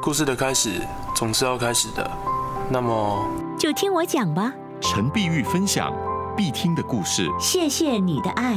故事的开始总是要开始的，那么就听我讲吧。 陈碧玉分享必听的故事。 谢谢你的爱。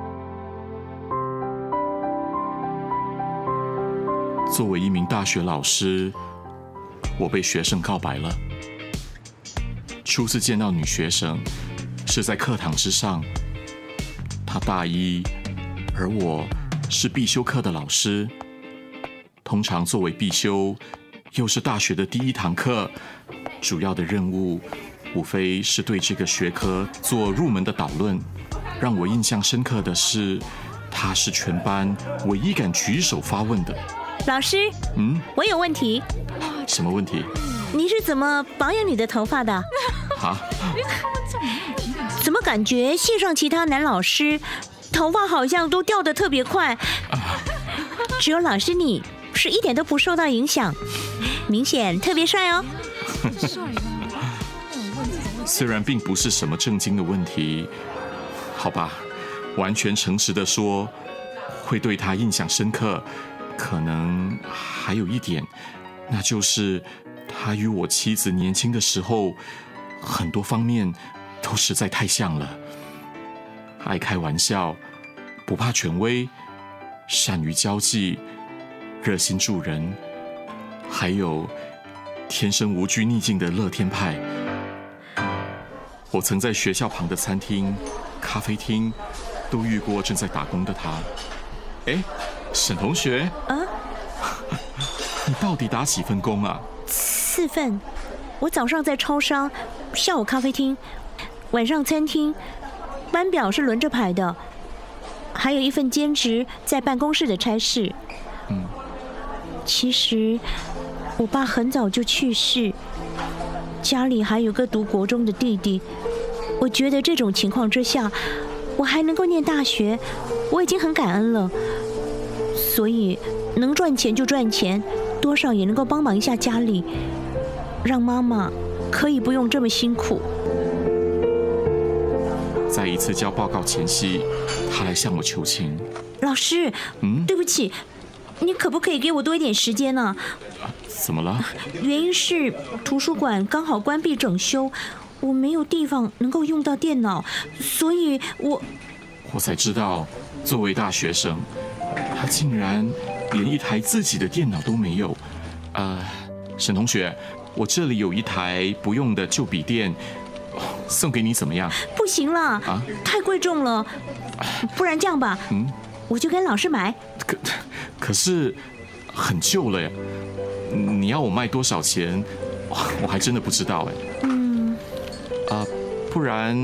作为一名大学老师，我被学生告白了。初次见到女学生是在课堂之上，她大一，而我是必修课的老师。通常作为必修，又是大学的第一堂课，主要的任务无非是对这个学科做入门的导论。让我印象深刻的是，她是全班唯一敢举手发问的。 老师，我有问题。 什么问题？ 你是怎么保养你的头发的？ 啊？ 怎么感觉系上其他男老师头发好像都掉得特别快，只有老师你是一点都不受到影响，明显特别帅哦。 虽然并不是什么正经的问题，好吧，完全诚实的说，会对他印象深刻。可能还有一点，那就是他与我妻子年轻的时候，很多方面都实在太像了。爱开玩笑，不怕权威，善于交际，热心助人，还有天生无惧逆境的乐天派。我曾在学校旁的餐厅、咖啡厅都遇过正在打工的他。哎，沈同学，你到底打几份工啊 ？4份，我早上在超商，下午咖啡厅，晚上餐厅，班表是轮着排的，还有一份兼职在办公室的差事。其实我爸很早就去世，家里还有个读国中的弟弟。我觉得这种情况之下，我还能够念大学，我已经很感恩了。所以能赚钱就赚钱，多少也能够帮忙一下家里，让妈妈可以不用这么辛苦。 在一次交报告前夕，他来向我求情。 老师，对不起，你可不可以给我多一点时间呢？ 怎么了？ 原因是图书馆刚好关闭整修，我没有地方能够用到电脑，所以我才知道，作为大学生，他竟然连一台自己的电脑都没有。沈同学，我这里有一台不用的旧笔电，送给你怎么样？ 不行了，太贵重了，不然这样吧，我就跟老师买。 可是很旧了耶，你要我卖多少钱？我还真的不知道哎。不然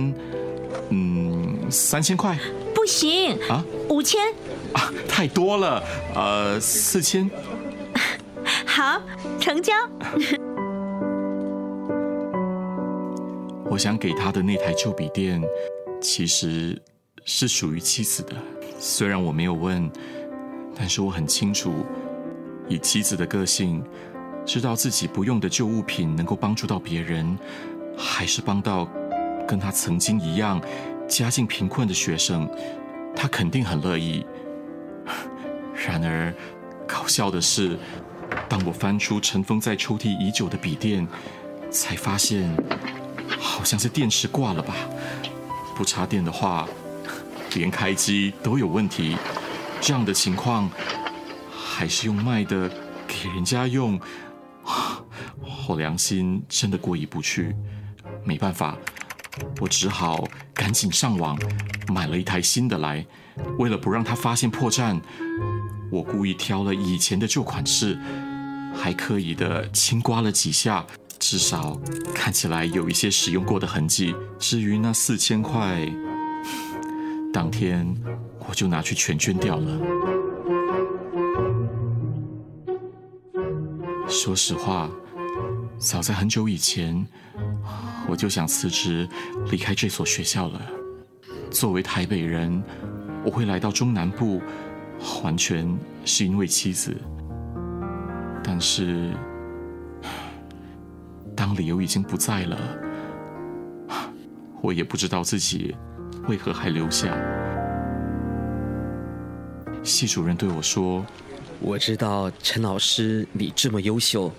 3000块？ 不行啊，5000 啊，太多了，4000。 好，成交。 我想给他的那台旧笔电，其实是属于妻子的。虽然我没有问，但是我很清楚，以妻子的个性，知道自己不用的旧物品能够帮助到别人，还是帮到跟他曾经一样家境贫困的学生，他肯定很乐意。然而搞笑的是，当我翻出尘封在抽屉已久的笔电，才发现好像是电池挂了吧，不插电的话连开机都有问题。这样的情况还是用卖的给人家用，我良心真的过意不去。没办法，我只好赶紧上网买了一台新的来。为了不让他发现破绽，我故意挑了以前的旧款式，还刻意的轻刮了几下，至少看起来有一些使用过的痕迹。至于那4000块，当天我就拿去全捐掉了。说实话，早在很久以前，我就想辞职离开这所学校了。作为台北人，我会来到中南部，完全是因为妻子。但是当理由已经不在了，我也不知道自己为何还留下。系主任对我说， 我知道陈老师你这么优秀，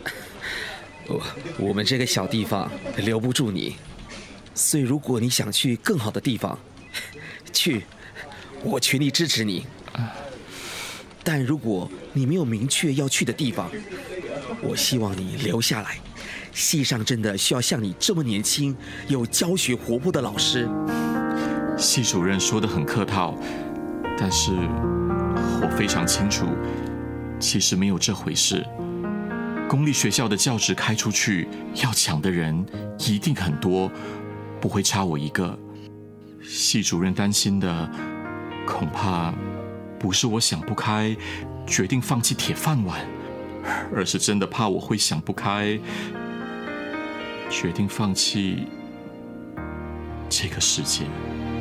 我们这个小地方留不住你，所以如果你想去更好的地方，去，我全力支持你。但如果你没有明确要去的地方，我希望你留下来。系上真的需要像你这么年轻、有教学活泼的老师。 系主任说得很客套，但是我非常清楚，其实没有这回事。公立学校的教职开出去，要抢的人一定很多，不会差我一个。系主任担心的，恐怕不是我想不开，决定放弃铁饭碗，而是真的怕我会想不开，决定放弃这个世界。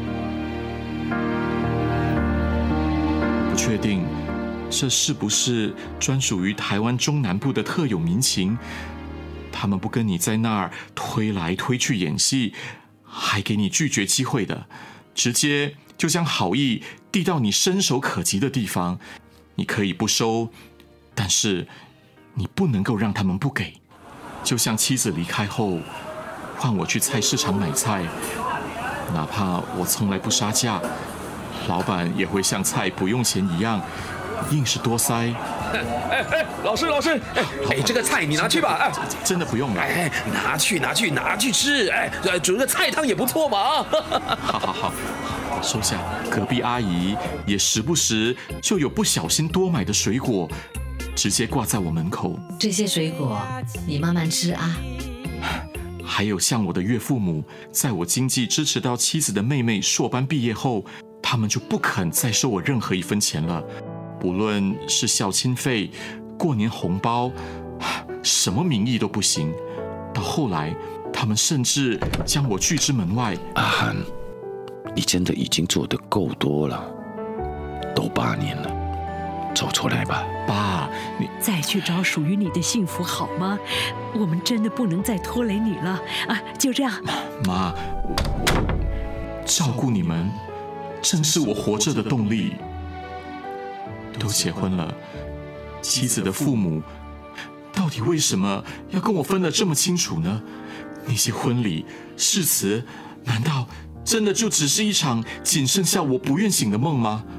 不确定这是不是专属于台湾中南部的特有民情，他们不跟你在那儿推来推去演戏，还给你拒绝机会的，直接就将好意递到你伸手可及的地方。你可以不收，但是你不能够让他们不给。就像妻子离开后，换我去菜市场买菜，哪怕我从来不杀价，老板也会像菜不用钱一样，硬是多塞。 老师，这个菜你拿去吧。 真的不用了。 拿去吃。煮个菜汤也不错嘛。 好，我收下。隔壁阿姨也时不时就有不小心多买的水果，直接挂在我门口。 这些水果你慢慢吃啊。 还有像我的岳父母，在我经济支持到妻子的妹妹硕班毕业后，他们就不肯再收我任何一分钱了，不论是孝亲费、过年红包，什么名义都不行。到后来，他们甚至将我拒之门外。 阿涵，你真的已经做得够多了，都8年了，走出来吧。 爸，你再去找属于你的幸福好吗？我们真的不能再拖累你了啊！就这样。 妈，我照顾你们正是我活着的动力。都结婚了，妻子的父母到底为什么要跟我分得这么清楚呢？那些婚礼誓词，难道真的就只是一场仅剩下我不愿醒的梦吗？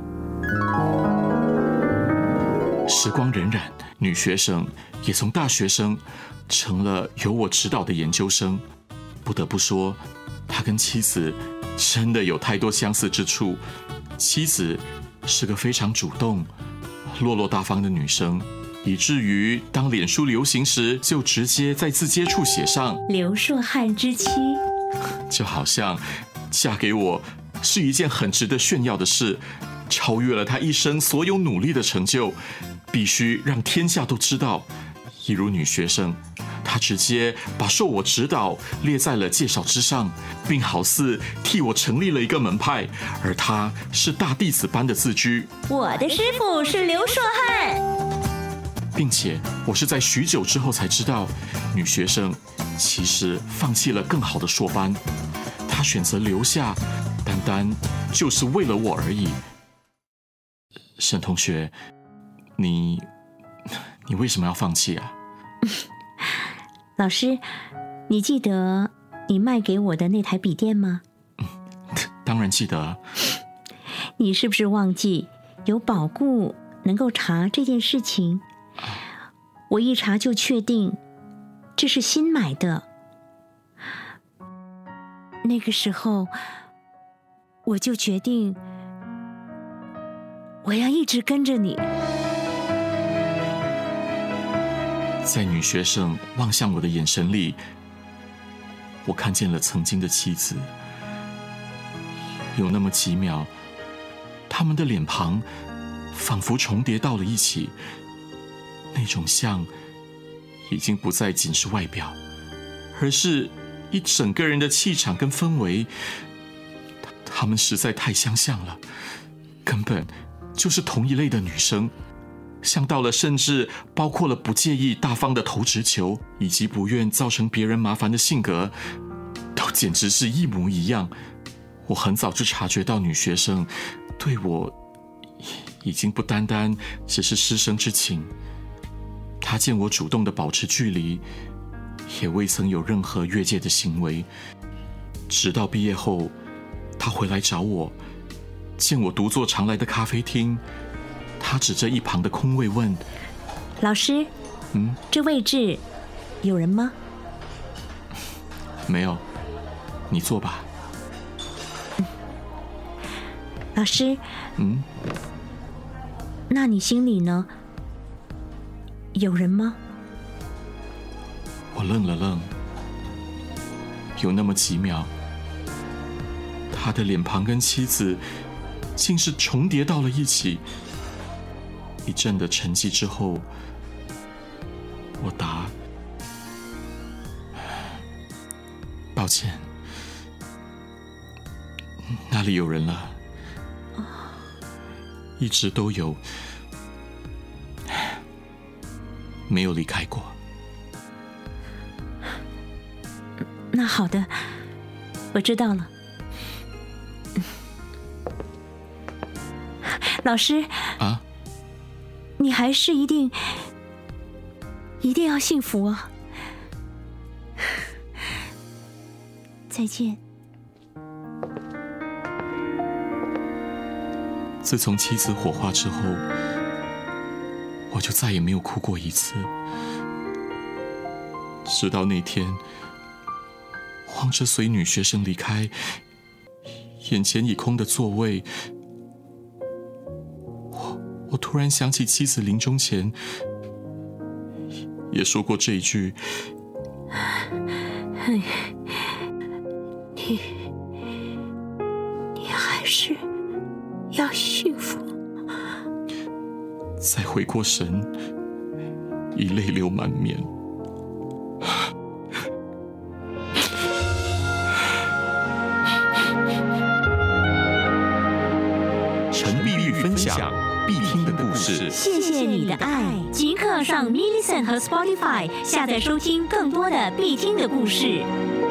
时光荏苒，女学生也从大学生成了由我指导的研究生。不得不说，他跟妻子真的有太多相似之处。妻子是个非常主动、落落大方的女生，以至于当脸书流行时，就直接在字接处写上刘硕汉之妻， 就好像嫁给我是一件很值得炫耀的事，超越了她一生所有努力的成就，必须让天下都知道。一如女学生，她直接把受我指导列在了介绍之上，并好似替我成立了一个门派，而她是大弟子般的自居。 我的师傅是刘硕汉， 并且我是在许久之后才知道，女学生其实放弃了更好的硕班，她选择留下，单单就是为了我而已。沈同学，你为什么要放弃啊？ 老师，你记得你卖给我的那台笔电吗？ 当然记得。 你是不是忘记有保固能够查这件事情？我一查就确定这是新买的。那个时候我就决定我要一直跟着你。 在女学生望向我的眼神里，我看见了曾经的妻子。有那么几秒，他们的脸庞仿佛重叠到了一起，那种像已经不再仅是外表，而是一整个人的气场跟氛围。他们实在太相像了，根本就是同一类的女生。像到了甚至包括了不介意大方的投直球，以及不愿造成别人麻烦的性格，都简直是一模一样。我很早就察觉到女学生对我已经不单单只是师生之情。他见我主动地保持距离，也未曾有任何越界的行为。直到毕业后，他回来找我，见我独坐常来的咖啡厅，他指着一旁的空位问：“ 老师，这位置有人吗？”“ 没有，你坐吧。”“ 老师，那你心里呢？有人吗？” 我愣了愣，有那么几秒，他的脸庞跟妻子竟是重叠到了一起。一阵的沉寂之后，我答：“抱歉，那里有人了，一直都有，没有离开过。” 那好的，我知道了。老师啊， 你还是一定要幸福啊！再见。 自从妻子火化之后，我就再也没有哭过一次。直到那天，望着随女学生离开，眼前已空的座位，我突然想起妻子临终前也说过这一句：“ 你还是要幸福。” 再回过神，已泪流满面。 陈碧玉分享必听的故事。 谢谢你的爱，即刻上 Millicent 和 Spotify 下载收听更多的必听的故事。